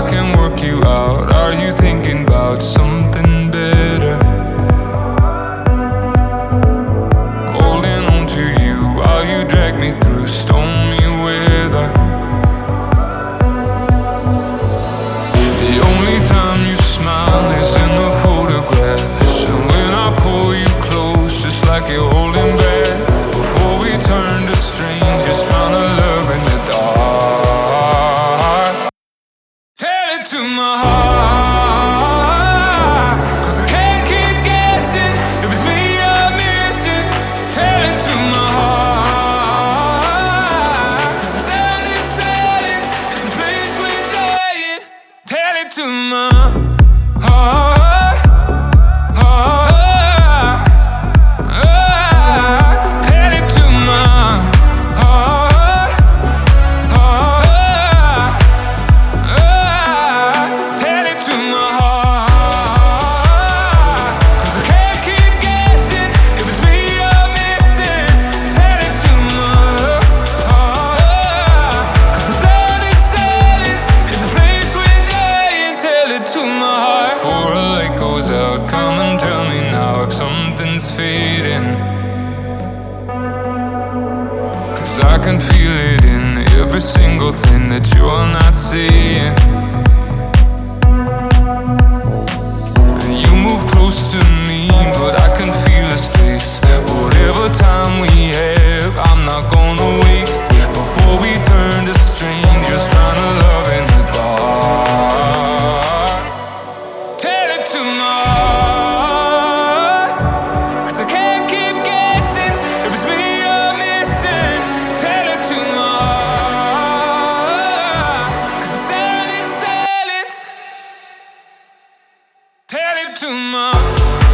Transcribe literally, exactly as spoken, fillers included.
can work you out. Are you thinking about something better? Holding on to you while you drag me through stormy weather. The only time you smile is in the photographs, and when I pull you close, just like you're holding back. Before we turn to strangers, trying to love in the dark. Tell it to my heart, 'cause I can't keep guessing if it's me you're missing. Tell it to my heart, 'cause the sound is silence, it's the place we're dying. Tell it to my heart, heart, heart. Tell it to my heart, heart, heart. Tell it to my heart, 'cause I can't keep guessing if it's me you're missing. Tell it to my heart, 'cause the sound is silence, it's the place we're dying. Tell it to my heart. Before a light goes out, come and tell me now if something's fading, 'cause I can feel it in every single thing that you're not seeing. And you move close to me, but I can feel a space. Whatever time we have, I'm not gonna waste. Before we turn to strangers, trying to love in the dark. Tell it to my heart, 'cause I can't keep guessing if it's me you're missing. Tell it to my heart, 'cause the sound is silence. Tell it to my